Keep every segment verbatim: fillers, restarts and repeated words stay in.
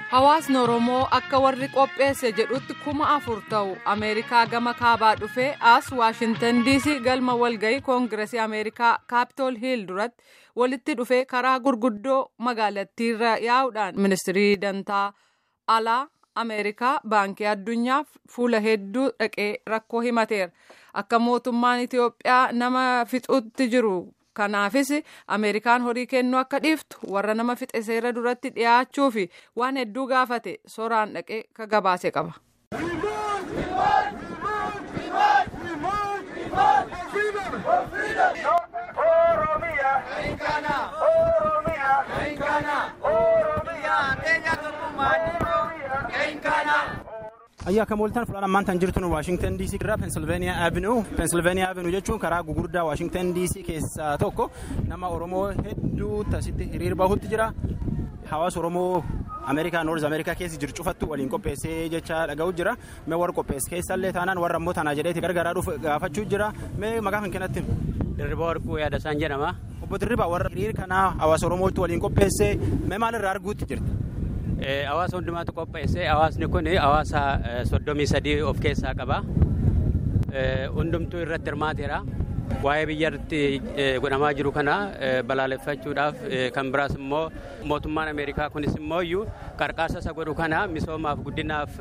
Hawaasni Oromoo akka warri qopheesse jedhutti kuma afur ta'u Ameerikaa gama kaabaa dhufee as Waashingtan D C galma walgahii Koongireesii Ameerikaa Kaapitool Hiil duratti walitti dhufee karaa gurguddoo magaalattiirra yaa'uudhaan ministirii dantaa alaa Ameerikaa baankii addunyaaf fuula hedduu dhaqee rakkoo himateera. Akka mootummaan Itiyoophiyaa nama fixuutti jiru. Kanaafis Ameerikaan horii kennuu akka dhiiftu warra nama fixe seera duratti dhiyaachuu fi waan hedduu gaafate soraan dhaqee ka gabaase qaba. Ayyaa akka mooltaan fulaan ammaan tan jirtu Washington D C irraa Pennsylvania Avenue Pennsylvania Avenue jechuun karaa gugurdaa Washington D C keessaa tokko nama Oromoo hedduu tasitti hiriir bahutti jira. Hawaasa Oromoo Ameerikaa North America keessa jiru cufattu waliin qopheessee jecha dhaga'u jira. Mee warra qopheesse keessallee taanaan warra immoo tanaa jedheeti gargaaraa dhufu gaafachuu jira. Mee maqaa kan kennatti? Dirribaa Warquu Yaadasaan jedhama. Obbo Dirribaa warra hiriir kanaa hawaasa Oromootti waliin qopheesse mee maalirraa arguutti jirti? Hawaasa hundumaatu qopheesse. Hawaasni kun hawaasa soddomii sadii of keessaa qaba. Hundumtuu irratti hirmaateera. Waa'ee biyyatti godhamaa jiru kana balaaleffachuudhaaf kan biraas immoo mootummaan Ameerikaa kunis immoo iyyuu qarqaarsa isa godhu kana misoomaaf guddinaaf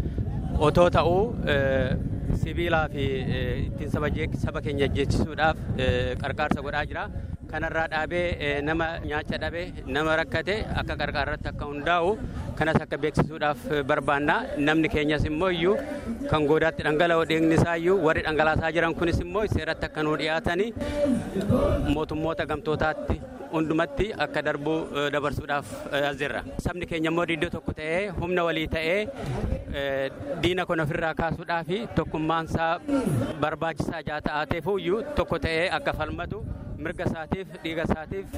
otoo ta'uu sibiilaa fi ittiin saba keenya jeechisuudhaaf qarqaarsa godhaa jira. Kanarraa dhaabee nama nyaacha dhabe nama rakkate akka qarqaarratti akka hundaa'u kanas akka beeksisuudhaaf barbaanna. Namni keenyas immoo iyyuu kan goodaatti dhangala'oo dhiigni isaa iyyuu warri dhangalaasaa jiran kunis immoo seeratti akka nuu dhiyaatanii mootummoota gamtootaatti hundumatti akka darbuu dabarsuudhaaf azirra. Sabni keenya immoo iddoo tokko ta'ee humna walii ta'ee diina kun ofirraa kaasuudhaa fi tokkummaansaa barbaachisaa jaa ta'aateefuu iyyuu tokko ta'ee akka falmatu mirga isaatiif dhiiga isaatiif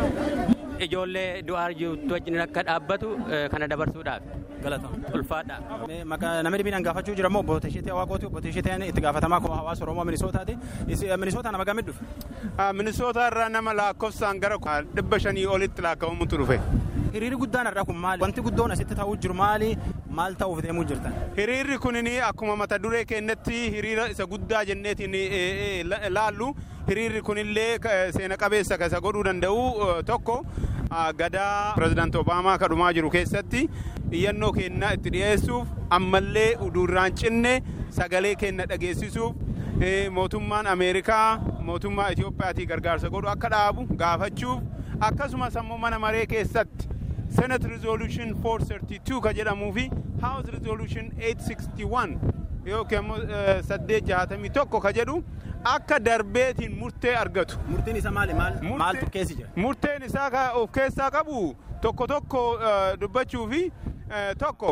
ijoollee du'aa jirtu wajjin akka dhaabbatu kana dabarsuudhaaf. Galatama. Ulfaadha. Namni dhibbiin gaafachuu jira moo obbo Teshiitee Waaqooti obbo Teshiiteen itti gaafatamaa kuma hawaasa Oromoo Minisootaati. Minisootaa nama gamit dhufe? Minisootaa irraa nama lakkoofsaan gara dhibba shanii olitti lakkaa'amutu dhufe. Hiriirri guddaan irraa kun maali? Wanti guddoon asitti ta'uu jiru maali? Maal ta'uuf deemuu jirtan? Hiriirri kunini akkuma mata duree keenyatti hiriira isa guddaa jenneetiin laallu. Hiriirri kunillee seena qabeessa isa godhuu danda'u tokko gadaa pirezidaanti Obaamaa kadhumaa jiru keessatti iyyannoo keenya itti dhiyeessuuf ammallee uduurraan cinne sagalee keenya dhageessisuuf mootummaan Ameerikaa mootummaa Itiyoophiyaatii gargaarsa godhu akka dhaabu gaafachuuf akkasumas ammoo mana maree keessatti Senate Resolution four thirty-two ka jedhamuu fi House Resolution eight sixty-one yookiin immoo saddeet jaatamii tokko ka jedhu akka darbeetiin murtee argatu. Murteen isaa maali? Maaltu keessa jira? Murteen isaa of keessaa qabu tokko tokko dubbachuu fi tokko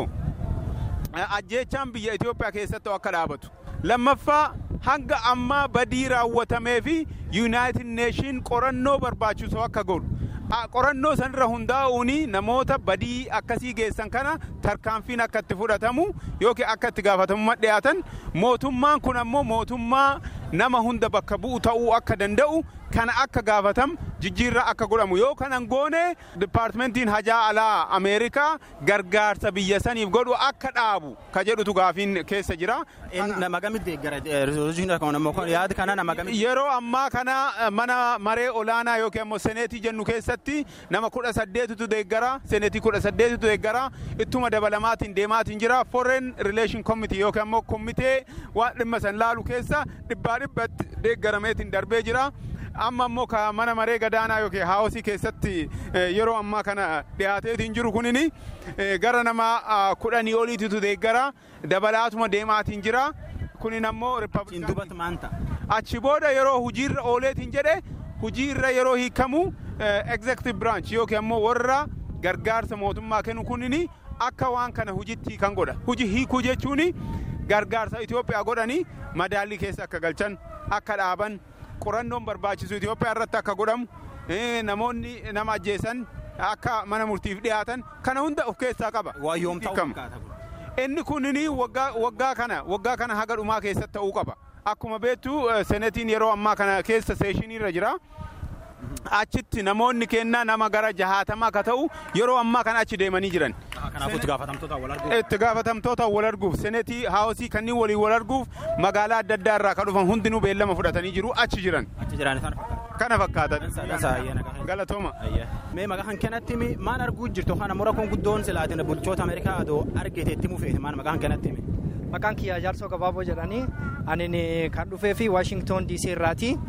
ajjeechaan biyya Itoophiyaa keessatti akka dhaabatu. Lammaffaa hanga ammaa badii raawwatamee fi United Nation qorannoo barbaachisu akka godhu. Qorannoo sanirra hundaa'uun namoota badii akkasii geessan kana tarkaanfiin akka itti fudhatamu yookiin akka itti gaafatamummaa dhiyaatan mootummaan kun ammoo mootummaa nama hunda bakka bu'u ta'uu akka danda'u kana akka gaafatam jijjiirra akka godhamu yoo kanan goone dipaartimentiin hajaa alaa Ameerikaa gargaarsa biyya saniif godhu akka dhaabu ka jedhutu gaafiin keessa jira. Nama gamitti yaada kana nama gamitti? Yeroo ammaa kana mana maree olaanaa yookiin ammoo seneetii jennu keessatti nama kudha saddeetitu deeggara seneetii kudha saddeetitu deeggara ittuma dabalamaatiin deemaatiin jira. Foreign Relation Committee yookiin ammoo komitee waan dhimma san laalu keessa dhibbaa dhibbatti deeggarameetiin darbee jira. Amma ammoo ka mana maree gadaanaa yookiin haawusii keessatti yeroo ammaa kana dhiyaateetiin jiru kunini gara nama kudhanii oliititu deeggara dabalaatuma deemaatiin jira. Kunin ammoo Riippaabilikaanii achi booda yeroo hojiirra ooleetiin jedhe hojiirra yeroo hiikamu executive branch yookiin ammoo warra gargaarsa mootummaa kennu kunini akka waan kana hojiitti kan godha. Hojii hiikuu jechuun gargaarsa Itoophiyaa godhanii madaallii keessa akka galchan akka dhaaban. Qorannoon barbaachisu Itoophiyaa irratti akka godhamu namoonni nama ajjeesan akka mana murtiif dhiyaatan kana hunda of keessaa qaba. Waayyoom ta'uu inni kunini waggaa kana waggaa kana haga dhumaa keessatti ta'uu qaba. Akkuma beektu senetiin yeroo ammaa kana keessa seeshiniirra jira. achitti namoonni kennaa nama gara jahaatamaa akka ta'u yeroo ammaa kana achi deemanii jiran. Kanaafuu itti gaafatamtoota wal arguuf. Itti gaafatamtoota wal arguuf seneetii haawusii kanneen waliin wal arguuf magaalaa adda addaa irraa kan dhufan hundinuu beellama fudhatanii jiru achi jiran. Achi jiran kana fakkaatan. Galatooma. Mee maqaan kanatti maal arguu jirtu kana mura kun guddoon silaatiin bulchoota Ameerikaa adoo argiteetti mufeeti maal maqaan kanatti mi. Maqaan kiyyaa Jaarsoo Gabaaboo jedhanii ani kan dhufee fi Washington D C irraati.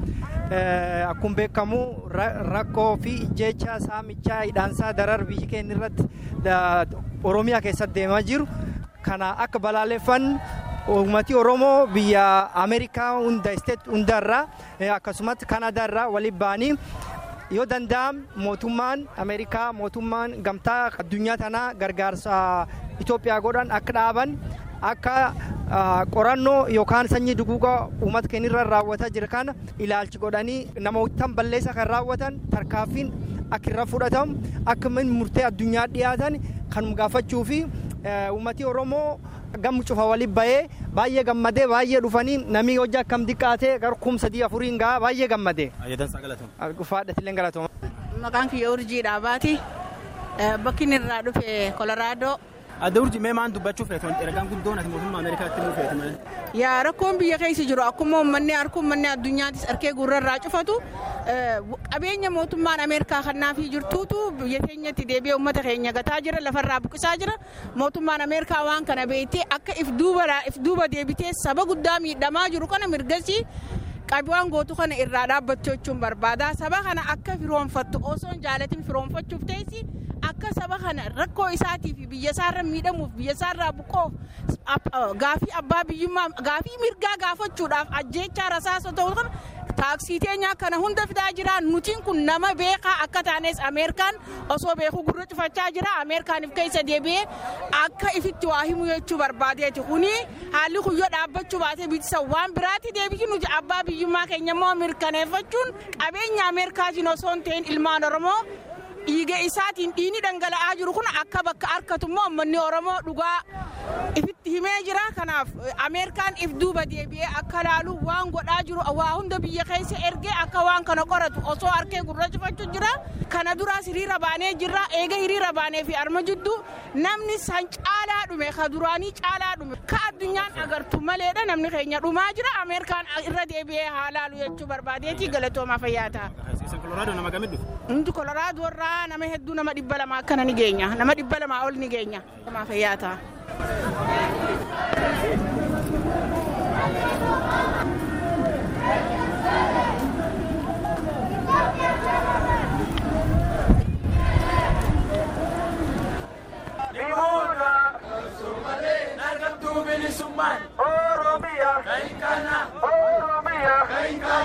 Akkuma beekamu rakkoo fi jecha saamichaa hidhaansaa darar biyyi keenya irratti Oromiyaa keessatti deemaa jiru kana akka balaaleffan uummatni Oromoo biyya Ameerikaa hunda isteet hundarraa akkasumas Kanadaarraa waliin ba'anii yoo danda'am mootummaan Ameerikaa mootummaan gamtaa addunyaa tanaa gargaarsa Itoophiyaa godhan akka dhaaban akka qorannoo yookaan sanyii duguugaa uummata keenya irra raawwataa jira kana ilaalchi godhanii namootaan balleessa kan raawwatan tarkaaffiin akka irra fudhatamu akka murtee addunyaa dhiyaatan kan gaafachuu fi uummatni Oromoo gammu cufa waliin bahee baay'ee gammadee baay'ee dhufanii namni hojii akkam diqqaatee gara kuma sadii afuriin gahaa baay'ee gammadee. Ayyadansaa galatooma. Gufaadhatillee galatooma. Maqaan kiyya Urjii Dhaabaati. Bakki inni irraa dhufe Kolaraadoo. Adda Urjii mee maan dubbachuu feetu ergaan guddoon ati mootummaa Ameerikaatti muu feetu malee. Yaa rakkoon biyya keessa jiru akkuma uummanni harkuu uummanni addunyaattis harkee gurrarraa cufatu qabeenya mootummaan Ameerikaa kannaafii jirtuutu biyya keenyatti deebi'ee uummata keenya gataa jira lafarraa buqisaa jira mootummaan Ameerikaa waan kana beektee akka if duuba if duuba deebitee saba guddaa miidhamaa jiru kana mirgasii qabiyaan gootu kana irraa dhaabbachuu jechuun barbaada saba kana akka firoonfattu osoo hin jaalatin firoonfachuuf teessi akka saba kana rakkoo isaatii fi biyya isaarra miidhamuuf biyya isaarraa buqqoof gaafii abbaa biyyummaa gaafii mirgaa gaafachuudhaaf ajjeechaa rasaasa ta'u kana taaksii teenyaa kana hunda fidaa jira nutiin kun nama beekaa akka taanes Ameerikaan osoo beekuu gurra cufachaa jira Ameerikaaniif keessa deebi'ee akka ifitti waa himu jechuu barbaadeeti kuni haalli kun yoo dhaabbachuu baatee bittisa waan biraatti deebi'ii nuti abbaa biyyummaa keenya immoo mirkaneeffachuun qabeenya Ameerikaatiin osoo hin ta'in ilmaan Oromoo dhiiga isaatiin dhiini dhangala'aa jiru kun akka bakka harkatu immoo uummanni Oromoo dhugaa ifitti himee jira kanaaf Ameerikaan if duuba deebi'ee akka laalu waan godhaa jiru waa hunda biyya keessa ergee akka waan kana qoratu osoo harkee gurra cufachuu jira kana duraas hiriira baanee jirra eega hiriira baanee fi arma jidduu namni san caalaa dhume ka duraanii caalaa dhume ka addunyaan agartu maleedha namni keenya dhumaa jira Ameerikaan irra deebi'ee haa laalu jechuu barbaadeeti galatoomaa fayyaata. Inti Kolaraadoo irraa nama hedduu nama dhibba lama akkana ni geenya nama dhibba lama ol ni geenya nama fayyaata. Oromia, Oromia, Oromia,